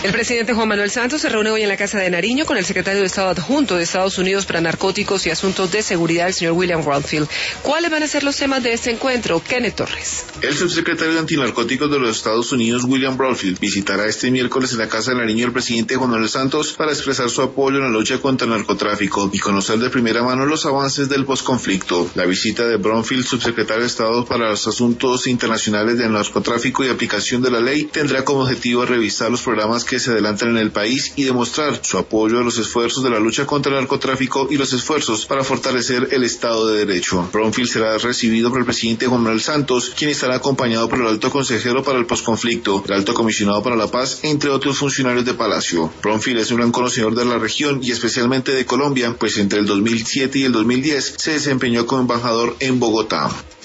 El presidente Juan Manuel Santos se reúne hoy en la Casa de Nariño con el secretario de Estado adjunto de Estados Unidos para Narcóticos y Asuntos de Seguridad, el señor William Bromfield. ¿Cuáles van a ser los temas de este encuentro? Kenneth Torres. El subsecretario de Antinarcóticos de los Estados Unidos, William Bromfield, visitará este miércoles en la Casa de Nariño al presidente Juan Manuel Santos para expresar su apoyo en la lucha contra el narcotráfico y conocer de primera mano los avances del posconflicto. La visita de Bromfield, subsecretario de Estado para los Asuntos Internacionales del Narcotráfico y Aplicación de la Ley, tendrá como objetivo revisar los programas que se adelantan en el país y demostrar su apoyo a los esfuerzos de la lucha contra el narcotráfico y los esfuerzos para fortalecer el Estado de Derecho. Bromfield será recibido por el presidente Juan Manuel Santos, quien estará acompañado por el alto consejero para el posconflicto, el alto comisionado para la paz, entre otros funcionarios de Palacio. Bromfield es un gran conocedor de la región y especialmente de Colombia, pues entre el 2007 y el 2010 se desempeñó como embajador en Bogotá.